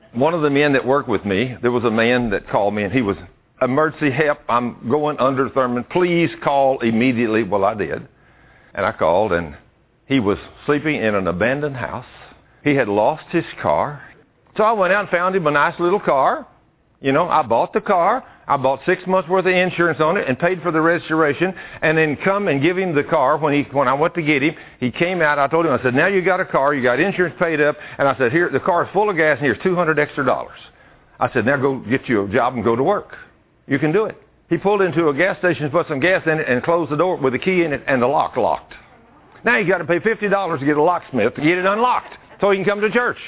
one of the men that worked with me, there was a man that called me, and he was, emergency help, I'm going under Thurman. Please call immediately. Well, I did. And I called, and he was sleeping in an abandoned house. He had lost his car. So I went out and found him a nice little car. You know, I bought the car. I bought 6 months worth of insurance on it and paid for the restoration, and then come and give him the car. When I went to get him, he came out. I told him, I said, now you got a car, you got insurance paid up, and I said, here, the car is full of gas, and here's $200 extra. I said, now go get you a job and go to work. You can do it. He pulled into a gas station, put some gas in it, and closed the door with a key in it, and the lock locked. Now you got to pay $50 to get a locksmith to get it unlocked so he can come to church.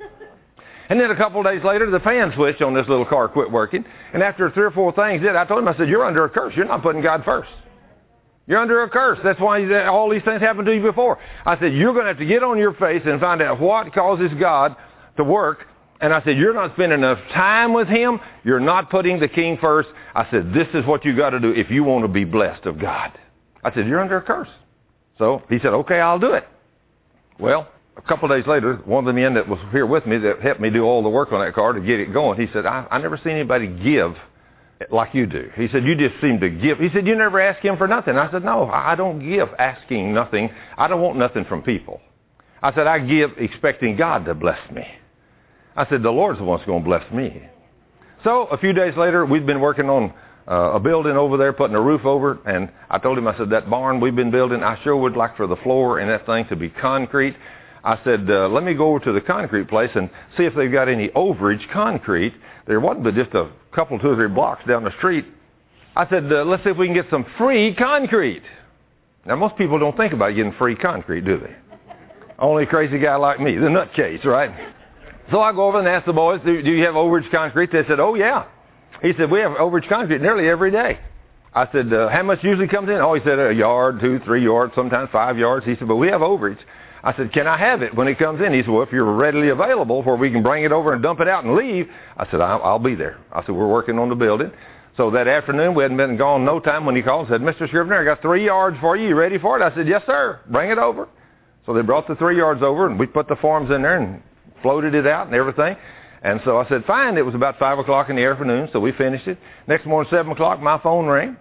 And then a couple of days later, the fan switch on this little car quit working. And after 3 or 4 things did, I told him, I said, you're under a curse. You're not putting God first. You're under a curse. That's why all these things happened to you before. I said, you're going to have to get on your face and find out what causes God to work. And I said, you're not spending enough time with him. You're not putting the king first. I said, this is what you got to do if you want to be blessed of God. I said, you're under a curse. So he said, okay, I'll do it. Well, a couple of days later, one of the men that was here with me that helped me do all the work on that car to get it going, he said, I never seen anybody give like you do. He said, you just seem to give. He said, you never ask him for nothing. I said, no, I don't give asking nothing. I don't want nothing from people. I said, I give expecting God to bless me. I said, the Lord's the one that's going to bless me. So a few days later, we'd been working on a building over there, putting a roof over it, and I told him, I said, that barn we've been building, I sure would like for the floor and that thing to be concrete. I said, let me go over to the concrete place and see if they've got any overage concrete. There wasn't but just a couple, 2 or 3 blocks down the street. I said, let's see if we can get some free concrete. Now, most people don't think about getting free concrete, do they? Only a crazy guy like me, the nutcase, right? So I go over and ask the boys, do you have overage concrete? They said, oh, yeah. He said, we have overage concrete nearly every day. I said, how much usually comes in? Oh, he said, a yard, 2, 3 yards, sometimes 5 yards. He said, but we have overage. I said, can I have it when it comes in? He said, well, if you're readily available where we can bring it over and dump it out and leave. I said, I'll be there. I said, we're working on the building. So that afternoon, we hadn't been gone no time when he called and said, Mr. Scrivener, I got 3 yards for you. You ready for it? I said, yes, sir. Bring it over. So they brought the 3 yards over, and we put the forms in there and floated it out and everything. And so I said, fine. It was about 5 o'clock in the afternoon, so we finished it. Next morning, 7 o'clock, my phone rang.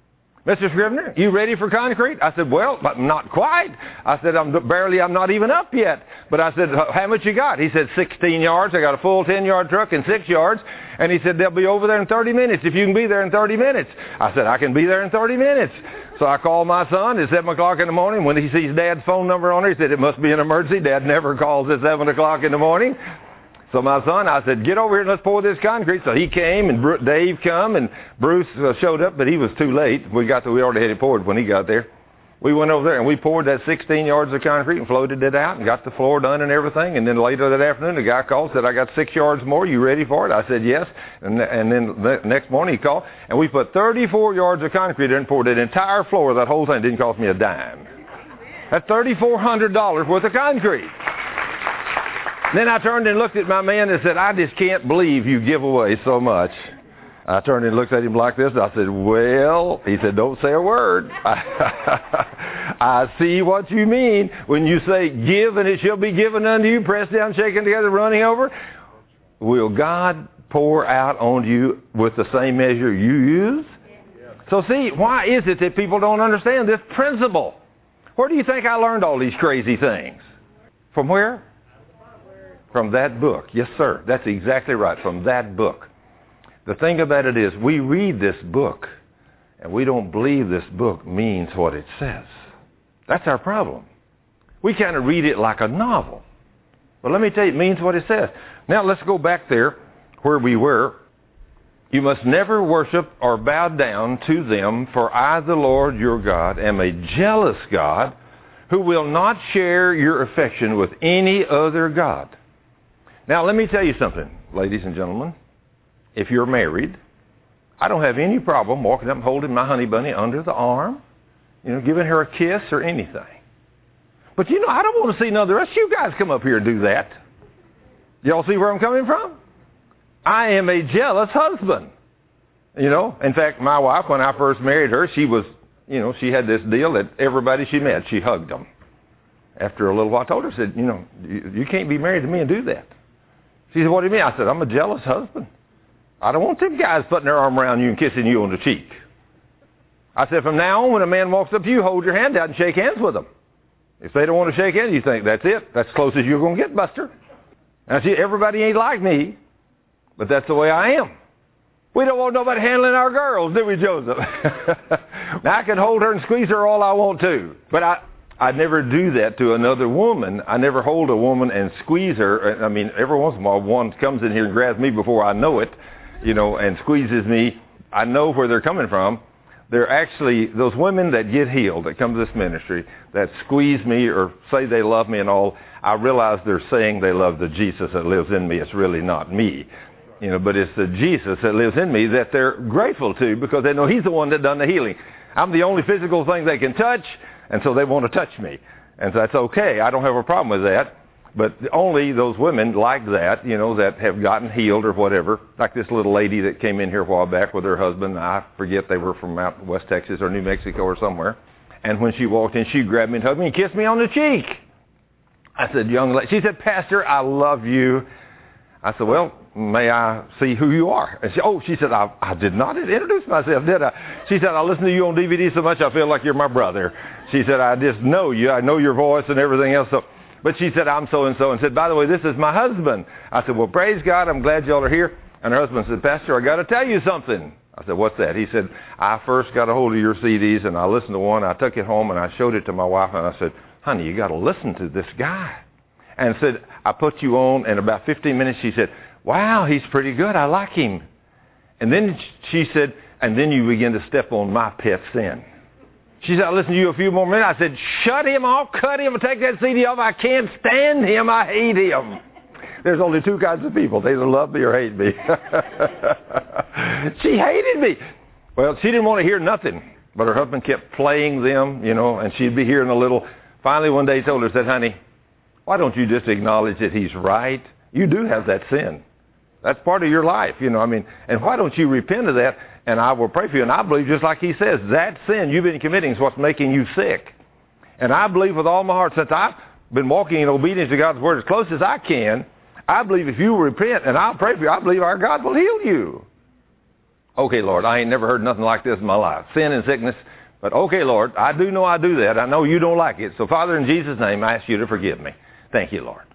Mr. Scrivener, you ready for concrete? I said, well, but not quite. I said, I'm not even up yet. But I said, how much you got? He said, 16 yards. I got a full 10-yard truck and 6 yards. And he said, they'll be over there in 30 minutes if you can be there in 30 minutes. I said, I can be there in 30 minutes. So I called my son at 7 o'clock in the morning. When he sees Dad's phone number on there, he said, it must be an emergency. Dad never calls at 7 o'clock in the morning. So my son, I said, get over here and let's pour this concrete. So he came, and Dave come, and Bruce showed up, but he was too late. We already had it poured when he got there. We went over there, and we poured that 16 yards of concrete and floated it out and got the floor done and everything. And then later that afternoon, the guy called, said, I got 6 yards more. You ready for it? I said, yes. And then the next morning he called, and we put 34 yards of concrete in and poured that entire floor. That whole thing didn't cost me a dime. That's $3,400 worth of concrete. Then I turned and looked at my man and said, I just can't believe you give away so much. I turned and looked at him like this. And I said, well, he said, don't say a word. I see what you mean when you say, give and it shall be given unto you, pressed down, shaken together, running over. Will God pour out on you with the same measure you use? So see, why is it that people don't understand this principle? Where do you think I learned all these crazy things? From where? From that book. Yes, sir. That's exactly right. From that book. The thing about it is, we read this book, and we don't believe this book means what it says. That's our problem. We kind of read it like a novel. But let me tell you, it means what it says. Now, let's go back there where we were. You must never worship or bow down to them, for I, the Lord your God, am a jealous God who will not share your affection with any other God. Now, let me tell you something, ladies and gentlemen. If you're married, I don't have any problem walking up and holding my honey bunny under the arm, giving her a kiss or anything. But, I don't want to see none of the rest of you guys come up here and do that. Y'all see where I'm coming from? I am a jealous husband. In fact, my wife, when I first married her, she was, she had this deal that everybody she met, she hugged them. After a little while, I told her, I said, you can't be married to me and do that. She said, what do you mean? I said, I'm a jealous husband. I don't want them guys putting their arm around you and kissing you on the cheek. I said, from now on, when a man walks up to you, hold your hand out and shake hands with them. If they don't want to shake hands, you think, that's it. That's as close as you're going to get, Buster. And I see, everybody ain't like me, but that's the way I am. We don't want nobody handling our girls, do we, Joseph? Now, I can hold her and squeeze her all I want to, but I never do that to another woman. I never hold a woman and squeeze her. I mean, every once in a while, one comes in here and grabs me before I know it, and squeezes me. I know where they're coming from. They're actually those women that get healed, that come to this ministry, that squeeze me or say they love me and all. I realize they're saying they love the Jesus that lives in me. It's really not me, but it's the Jesus that lives in me that they're grateful to, because they know he's the one that done the healing. I'm the only physical thing they can touch, and so they want to touch me. And so that's okay. I don't have a problem with that. But only those women like that, that have gotten healed or whatever. Like this little lady that came in here a while back with her husband. I forget, they were from out West Texas or New Mexico or somewhere. And when she walked in, she grabbed me and hugged me and kissed me on the cheek. I said, young lady. She said, Pastor, I love you. I said, well, may I see who you are? And she said, I did not introduce myself, did I? She said, I listen to you on DVD so much I feel like you're my brother. She said, I just know you. I know your voice and everything else. But she said, I'm so-and-so, and said, by the way, this is my husband. I said, well, praise God, I'm glad y'all are here. And her husband said, Pastor, I got to tell you something. I said, what's that? He said, I first got a hold of your CDs, and I listened to one. I took it home, and I showed it to my wife, and I said, honey, you got to listen to this guy. And said, I put you on, and about 15 minutes, she said, wow, he's pretty good. I like him. And then she said, and then you begin to step on my pet sin. She said, I'll listen to you a few more minutes. I said, shut him off, cut him, take that CD off. I can't stand him. I hate him. There's only two kinds of people. They either love me or hate me. She hated me. Well, she didn't want to hear nothing. But her husband kept playing them, and she'd be hearing a little. Finally, one day he told her, said, honey, why don't you just acknowledge that he's right? You do have that sin. That's part of your life, and why don't you repent of that, and I will pray for you. And I believe, just like he says, that sin you've been committing is what's making you sick. And I believe with all my heart, since I've been walking in obedience to God's word as close as I can, I believe if you repent and I'll pray for you, I believe our God will heal you. Okay, Lord, I ain't never heard nothing like this in my life. Sin and sickness. But okay, Lord, I do know I do that. I know you don't like it. So, Father, in Jesus' name, I ask you to forgive me. Thank you, Lord.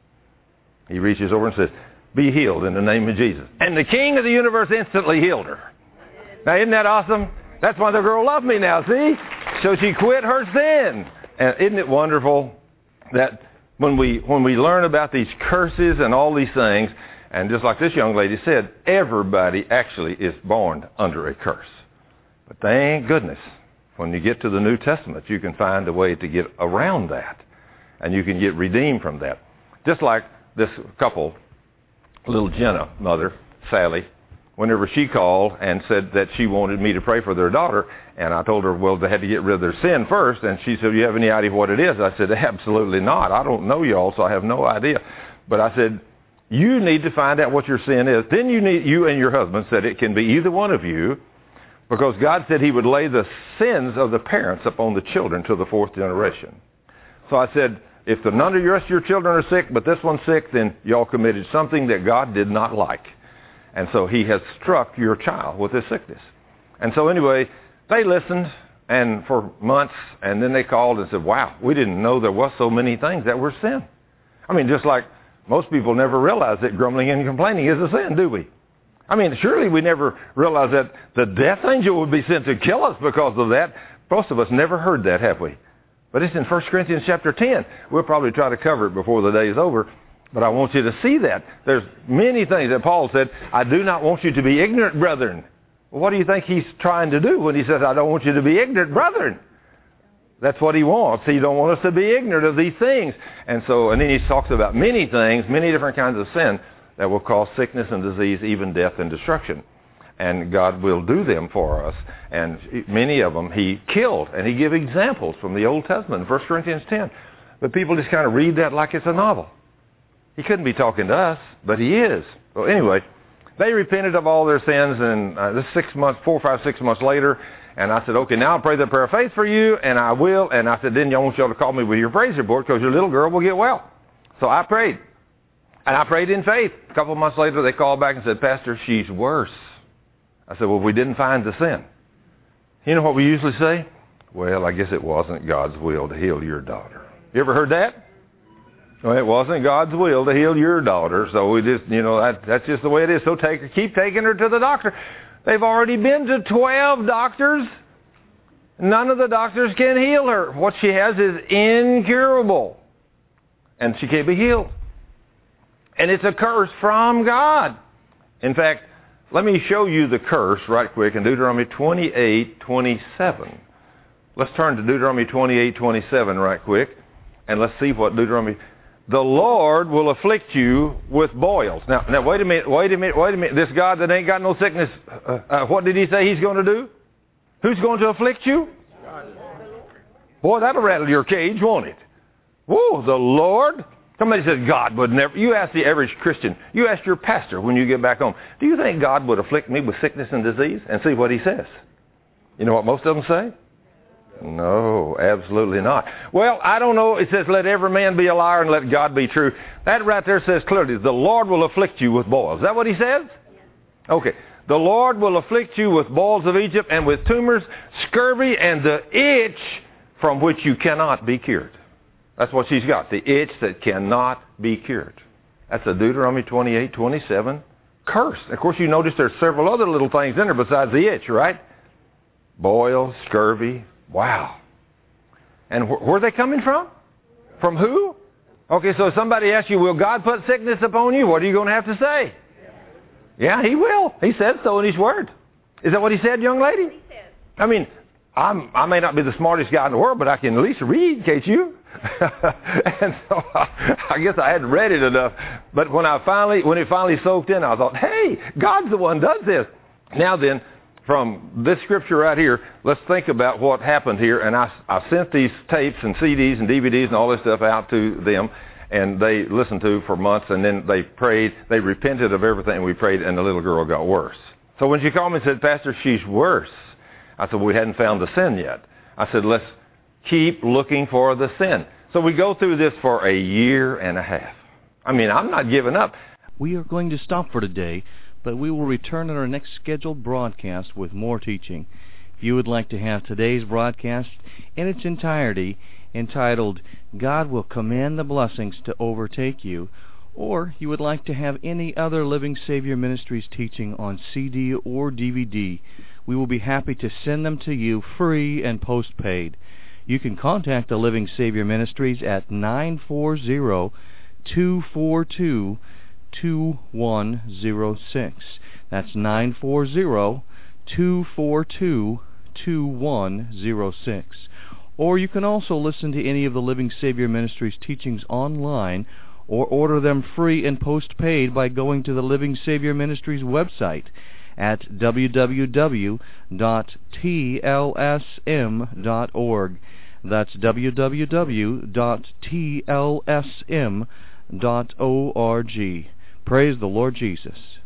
He reaches over and says, be healed in the name of Jesus. And the King of the universe instantly healed her. Now, isn't that awesome? That's why the girl loved me now, see? So she quit her sin. And isn't it wonderful that when we learn about these curses and all these things, and just like this young lady said, everybody actually is born under a curse. But thank goodness, when you get to the New Testament, you can find a way to get around that. And you can get redeemed from that. Just like this couple, little Jenna, mother, Sally, whenever she called and said that she wanted me to pray for their daughter, and I told her, well, they had to get rid of their sin first, and she said, do you have any idea what it is? I said, absolutely not. I don't know y'all, so I have no idea. But I said, you need to find out what your sin is. Then you and your husband said it can be either one of you, because God said he would lay the sins of the parents upon the children to the fourth generation. So I said, if none of the rest of your children are sick, but this one's sick, then y'all committed something that God did not like. And so he has struck your child with this sickness. And so anyway, they listened and for months, and then they called and said, wow, we didn't know there was so many things that were sin. I mean, just like most people never realize that grumbling and complaining is a sin, do we? I mean, surely we never realized that the death angel would be sent to kill us because of that. Most of us never heard that, have we? But it's in 1 Corinthians chapter 10. We'll probably try to cover it before the day is over. But I want you to see that. There's many things that Paul said, I do not want you to be ignorant, brethren. Well, what do you think he's trying to do when he says, I don't want you to be ignorant, brethren? That's what he wants. He don't want us to be ignorant of these things. And then he talks about many things, many different kinds of sin that will cause sickness and disease, even death and destruction. And God will do them for us. And many of them he killed. And he gave examples from the Old Testament, 1 Corinthians 10. But people just kind of read that like it's a novel. He couldn't be talking to us, but he is. Well, anyway, they repented of all their sins, and this 6 months, 4, 5, 6 months later, and I said, okay, now I'll pray the prayer of faith for you, and I will. And I said, then I want y'all to call me with your praise report because your little girl will get well. So I prayed. And I prayed in faith. A couple of months later, they called back and said, Pastor, she's worse. I said, well, we didn't find the sin. You know what we usually say? Well, I guess it wasn't God's will to heal your daughter. You ever heard that? Well, it wasn't God's will to heal your daughter, so we just, that's just the way it is. So keep taking her to the doctor. They've already been to 12 doctors. None of the doctors can heal her. What she has is incurable. And she can't be healed. And it's a curse from God. In fact, let me show you the curse right quick in Deuteronomy 28:27. Let's turn to Deuteronomy 28:27 right quick, and let's see what Deuteronomy... The Lord will afflict you with boils. Now, wait a minute. This God that ain't got no sickness, what did he say he's going to do? Who's going to afflict you? Boy, that'll rattle your cage, won't it? Whoa, the Lord? Somebody said God would never... You ask the average Christian, you ask your pastor when you get back home, do you think God would afflict me with sickness and disease? And see what he says. You know what most of them say? No, absolutely not. Well, I don't know. It says, let every man be a liar and let God be true. That right there says clearly, the Lord will afflict you with boils. Is that what he says? Okay. The Lord will afflict you with boils of Egypt and with tumors, scurvy, and the itch from which you cannot be cured. That's what she's got, the itch that cannot be cured. That's a Deuteronomy 28:27 curse. Of course, you notice there's several other little things in there besides the itch, right? Boils, scurvy. Wow. And where are they coming from? From who? Okay, so if somebody asks you, will God put sickness upon you? What are you going to have to say? Yeah, he will. He said so in his word. Is that what he said, young lady? He said. I mean, I may not be the smartest guy in the world, but I can at least read, can't you? And so I guess I hadn't read it enough. But when it finally soaked in, I thought, hey, God's the one who does this. Now then, from this scripture right here, let's think about what happened here. And I sent these tapes and CDs and DVDs and all this stuff out to them, and they listened to for months, and then they prayed. They repented of everything we prayed, and the little girl got worse. So when she called me and said, Pastor, she's worse, I said, we hadn't found the sin yet. I said, let's keep looking for the sin. So we go through this for a year and a half. I mean, I'm not giving up. We are going to stop for today, but we will return in our next scheduled broadcast with more teaching. If you would like to have today's broadcast in its entirety, entitled, God Will Command the Blessings to Overtake You, or you would like to have any other Living Savior Ministries teaching on CD or DVD, we will be happy to send them to you free and postpaid. You can contact the Living Savior Ministries at 940-242-2106. That's 940-242-2106. Or you can also listen to any of the Living Savior Ministries teachings online, or order them free and postpaid by going to the Living Savior Ministries website at www.tlsm.org. That's www.tlsm.org. Praise the Lord Jesus.